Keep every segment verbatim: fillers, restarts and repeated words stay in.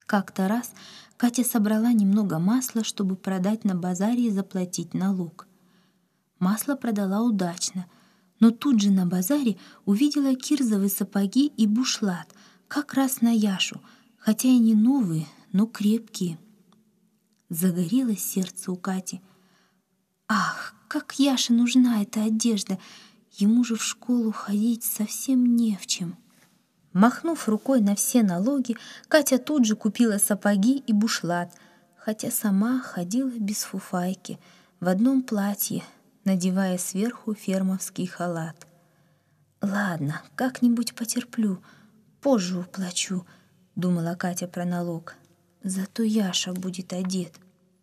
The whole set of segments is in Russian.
Как-то раз Катя собрала немного масла, чтобы продать на базаре и заплатить налог. Масло продала удачно, но тут же на базаре увидела кирзовые сапоги и бушлат, как раз на Яшу, хотя и не новые, но крепкие. Загорелось сердце у Кати. Ах, как Яше нужна эта одежда! Ему же в школу ходить совсем не в чем. Махнув рукой на все налоги, Катя тут же купила сапоги и бушлат, хотя сама ходила без фуфайки, в одном платье, надевая сверху фермовский халат. «Ладно, как-нибудь потерплю, позже уплачу», — думала Катя про налог. «Зато Яша будет одет».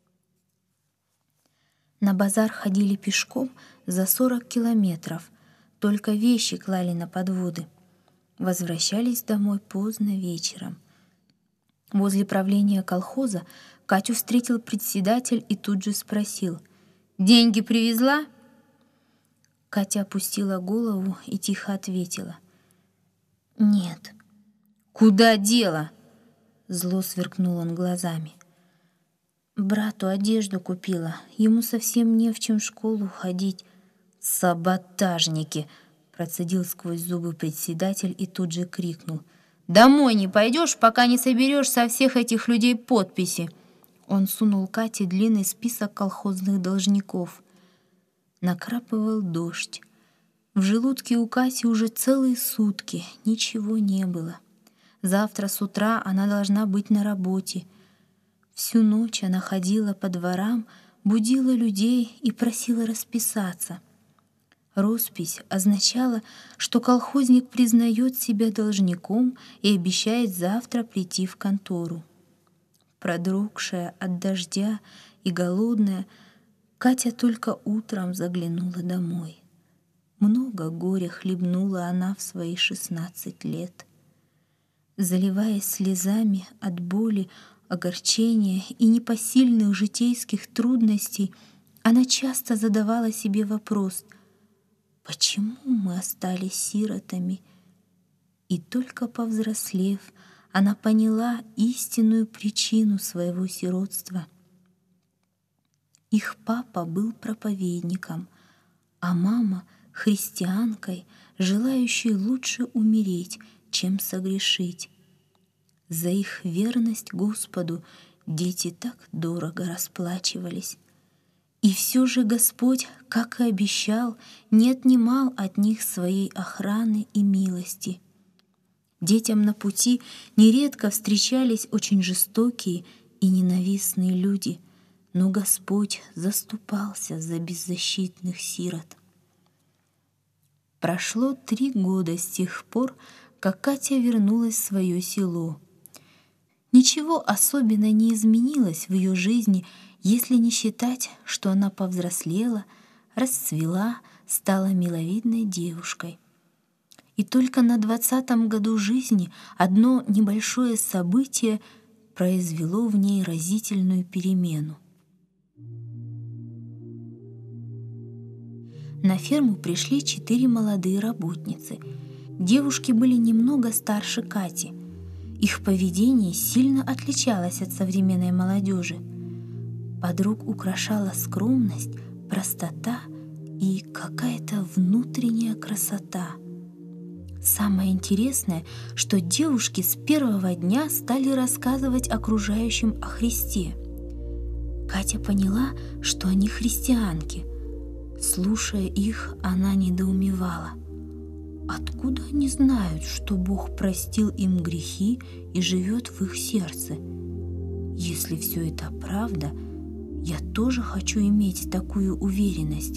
На базар ходили пешком за сорок километров, только вещи клали на подводы. Возвращались домой поздно вечером. Возле правления колхоза Катю встретил председатель и тут же спросил: «Деньги привезла?» Катя опустила голову и тихо ответила: «Нет». «Куда дело?» Зло сверкнул он глазами. «Брату одежду купила, ему совсем не в чем в школу ходить». «Саботажники!» — процедил сквозь зубы председатель и тут же крикнул: «Домой не пойдешь, пока не соберешь со всех этих людей подписи!» Он сунул Кате длинный список колхозных должников. Накрапывал дождь. В желудке у Кати уже целые сутки ничего не было. Завтра с утра она должна быть на работе. Всю ночь она ходила по дворам, будила людей и просила расписаться. Роспись означала, что колхозник признает себя должником и обещает завтра прийти в контору. Продрогшая от дождя и голодная, Катя только утром заглянула домой. Много горя хлебнула она в свои шестнадцать лет. Заливаясь слезами от боли, огорчения и непосильных житейских трудностей, она часто задавала себе вопрос: почему мы остались сиротами? И только повзрослев, она поняла истинную причину своего сиротства. Их папа был проповедником, а мама — христианкой, желающей лучше умереть, чем согрешить. За их верность Господу дети так дорого расплачивались. И все же Господь, как и обещал, не отнимал от них своей охраны и милости. Детям на пути нередко встречались очень жестокие и ненавистные люди, но Господь заступался за беззащитных сирот. Прошло три года с тех пор, как Катя вернулась в свое село. Ничего особенно не изменилось в ее жизни, если не считать, что она повзрослела, расцвела, стала миловидной девушкой. И только на двадцатом году жизни одно небольшое событие произвело в ней разительную перемену. На ферму пришли четыре молодые работницы. Девушки были немного старше Кати. Их поведение сильно отличалось от современной молодежи. Подруг украшала скромность, простота и какая-то внутренняя красота. Самое интересное, что девушки с первого дня стали рассказывать окружающим о Христе. Катя поняла, что они христианки. Слушая их, она недоумевала. Откуда они знают, что Бог простил им грехи и живет в их сердце? Если все это правда, я тоже хочу иметь такую уверенность.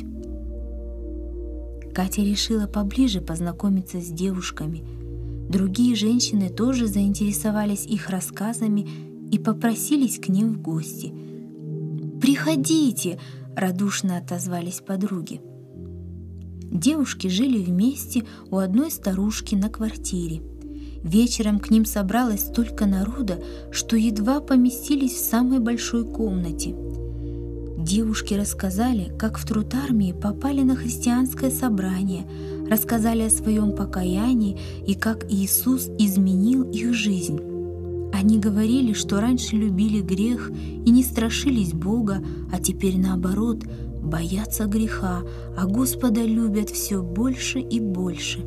Катя решила поближе познакомиться с девушками. Другие женщины тоже заинтересовались их рассказами и попросились к ним в гости. «Приходите!» — радушно отозвались подруги. Девушки жили вместе у одной старушки на квартире. Вечером к ним собралось столько народа, что едва поместились в самой большой комнате. Девушки рассказали, как в трудармии попали на христианское собрание, рассказали о своем покаянии и как Иисус изменил их жизнь. Они говорили, что раньше любили грех и не страшились Бога, а теперь наоборот, боятся греха, а Господа любят все больше и больше.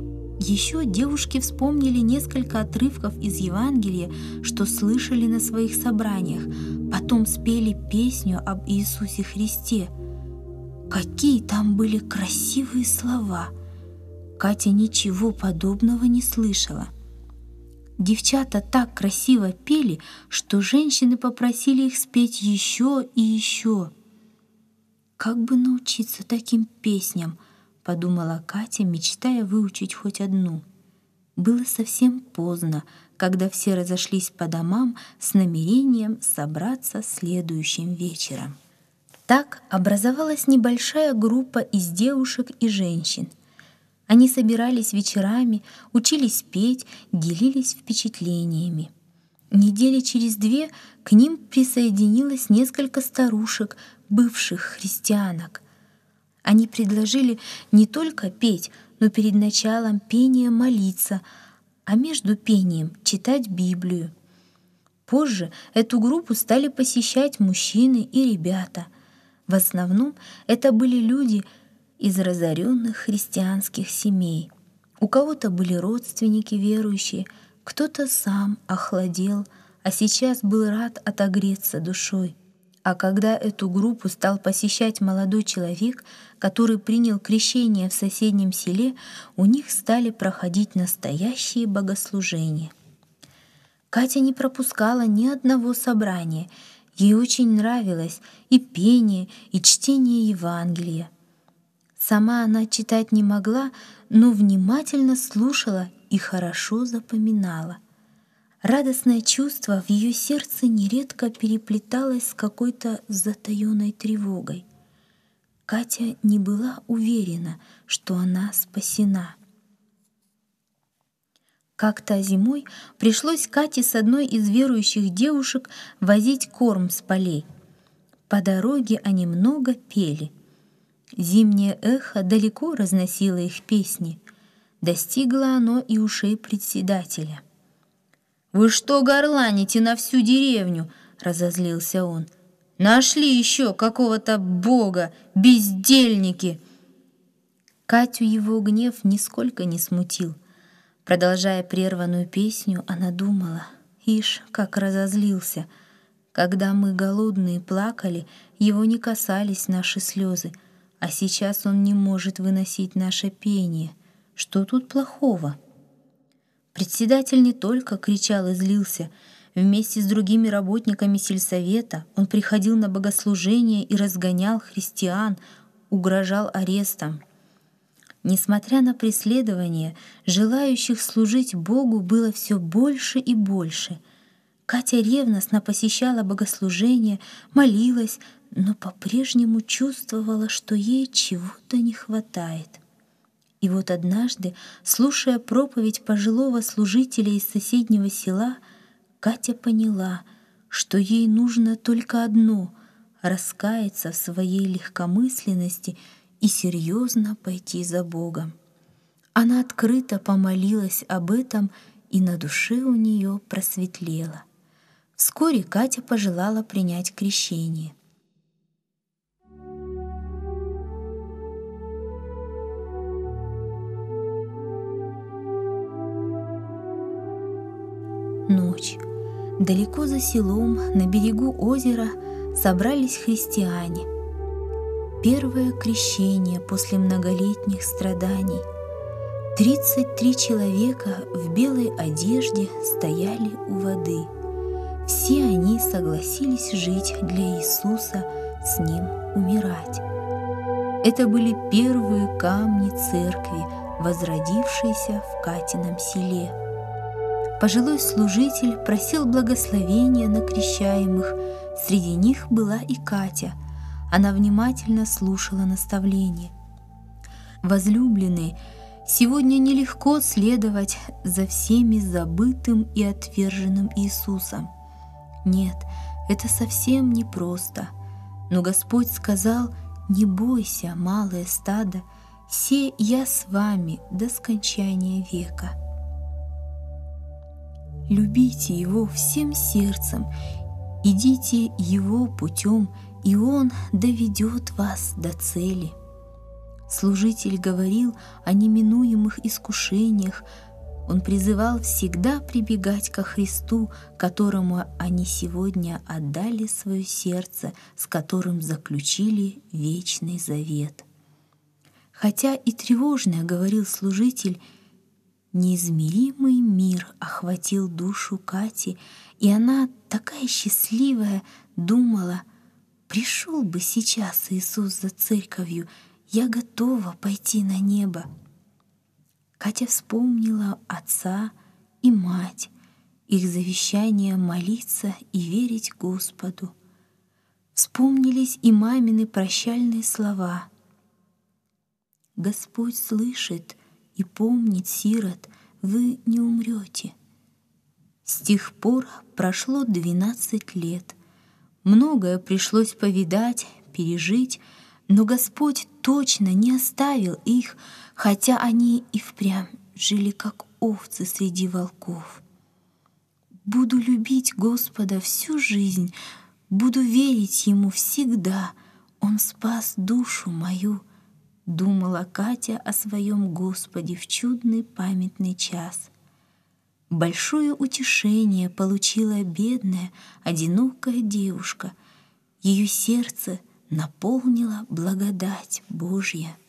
Еще девушки вспомнили несколько отрывков из Евангелия, что слышали на своих собраниях, потом спели песню об Иисусе Христе. Какие там были красивые слова! Катя ничего подобного не слышала. Девчата так красиво пели, что женщины попросили их спеть еще и еще. «Как бы научиться таким песням?» — подумала Катя, мечтая выучить хоть одну. Было совсем поздно, когда все разошлись по домам с намерением собраться следующим вечером. Так образовалась небольшая группа из девушек и женщин. Они собирались вечерами, учились петь, делились впечатлениями. Недели через две к ним присоединилось несколько старушек, бывших христианок. Они предложили не только петь, но перед началом пения молиться, а между пением читать Библию. Позже эту группу стали посещать мужчины и ребята. В основном это были люди из разоренных христианских семей. У кого-то были родственники верующие, кто-то сам охладел, а сейчас был рад отогреться душой. А когда эту группу стал посещать молодой человек, который принял крещение в соседнем селе, у них стали проходить настоящие богослужения. Катя не пропускала ни одного собрания. Ей очень нравилось и пение, и чтение Евангелия. Сама она читать не могла, но внимательно слушала и хорошо запоминала. Радостное чувство в ее сердце нередко переплеталось с какой-то затаенной тревогой. Катя не была уверена, что она спасена. Как-то зимой пришлось Кате с одной из верующих девушек возить корм с полей. По дороге они много пели. Зимнее эхо далеко разносило их песни. Достигло оно и ушей председателя. «Вы что горланите на всю деревню?» — разозлился он. «Нашли еще какого-то бога, бездельники!» Катю его гнев нисколько не смутил. Продолжая прерванную песню, она думала: «Ишь, как разозлился! Когда мы голодные плакали, его не касались наши слезы, а сейчас он не может выносить наше пение. Что тут плохого?» Председатель не только кричал и злился. Вместе с другими работниками сельсовета он приходил на богослужение и разгонял христиан, угрожал арестом. Несмотря на преследование, желающих служить Богу было все больше и больше. Катя ревностно посещала богослужение, молилась, но по-прежнему чувствовала, что ей чего-то не хватает. И вот однажды, слушая проповедь пожилого служителя из соседнего села, Катя поняла, что ей нужно только одно — раскаяться в своей легкомысленности и серьезно пойти за Богом. Она открыто помолилась об этом, и на душе у нее просветлело. Вскоре Катя пожелала принять крещение. Ночь. Далеко за селом, на берегу озера, собрались христиане. Первое крещение после многолетних страданий. Тридцать три человека в белой одежде стояли у воды. Все они согласились жить для Иисуса, с Ним умирать. Это были первые камни церкви, возродившейся в Катином селе. Пожилой служитель просил благословения на крещаемых. Среди них была и Катя. Она внимательно слушала наставления. Возлюбленные, сегодня нелегко следовать за всеми забытым и отверженным Иисусом. Нет, это совсем непросто. Но Господь сказал: «Не бойся, малое стадо, се я с вами до скончания века». Любите Его всем сердцем, идите Его путем, и Он доведет вас до цели. Служитель говорил о неминуемых искушениях. Он призывал всегда прибегать ко Христу, которому они сегодня отдали свое сердце, с которым заключили вечный завет. Хотя и тревожно, говорил служитель, неизмеримый мир охватил душу Кати, и она, такая счастливая, думала: пришел бы сейчас Иисус за церковью, я готова пойти на небо. Катя вспомнила отца и мать, их завещание молиться и верить Господу. Вспомнились и мамины прощальные слова: «Господь слышит и помнит сирот, вы не умрете». С тех пор прошло двенадцать лет. Многое пришлось повидать, пережить, но Господь точно не оставил их, хотя они и впрямь жили как овцы среди волков. «Буду любить Господа всю жизнь, буду верить Ему всегда, Он спас душу мою», — думала Катя о своем Господе в чудный памятный час. Большое утешение получила бедная, одинокая девушка. Ее сердце наполнила благодать Божья.